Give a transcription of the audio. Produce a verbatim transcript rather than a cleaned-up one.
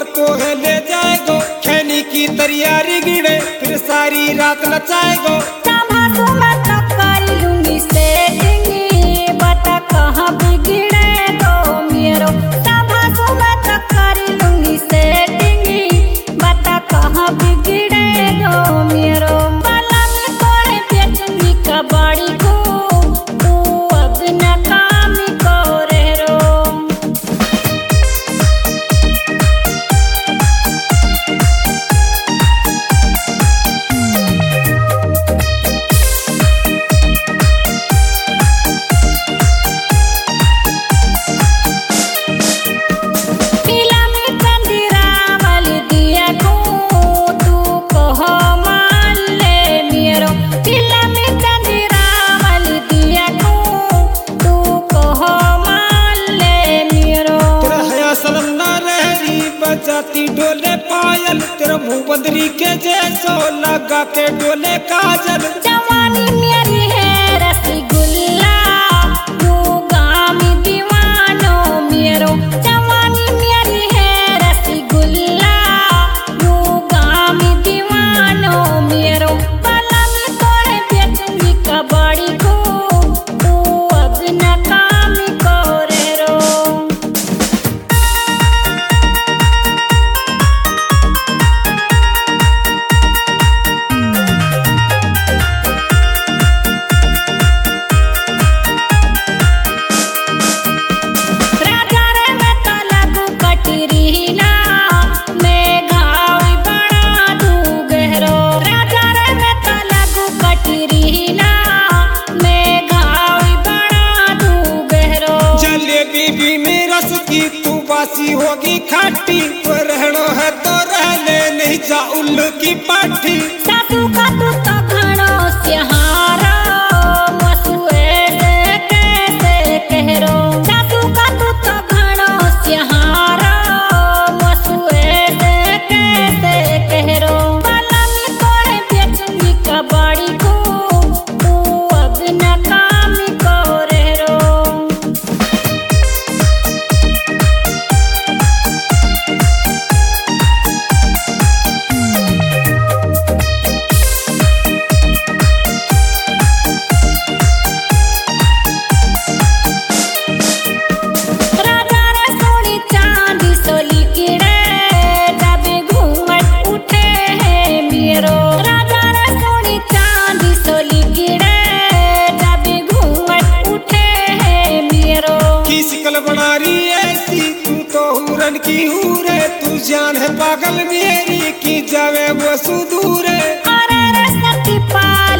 पोहे ले जाएगो, खैनी की तैयारी गिरे फिर सारी रात नचाएगो। बता कहाँ बिगड़ेगो मेरो, बता कहाँ बिगड़ेगो मेरो। बाला में तोरे बेचनी कबाड़ी को तू अब न काम करे रो। जाती डोले पायल तेरा मुँह बंदरी के जैसो लगा के डोले काजल। जवानी मेरी है रसगुल्ला तू गामी दीवानो मेरो। जवानी मेरी है रसगुल्ला तू गामी दीवानो मेरो। बाला में तोरे बेचनी कबाड़ी को तू अब न काम करे रो। जलेबी में रस की तू बासी होगी खाटी, तो रहना है तो रह ले नहीं जा उल्लू की पाठी। सासू का तू तो घणो स्याहारा मसुए से कैसे कहरो। सासू का तू तो घणो स्याहारा मसुए से कैसे कहरो। बाला में तोरे बेचनी कबाड़ी को तू अब न काम करे रो। बनारी ऐसी तू तो हुरन की हूरे, तू जान है पागल मेरी की जावे वो सुदूर। अरे रे सती पाल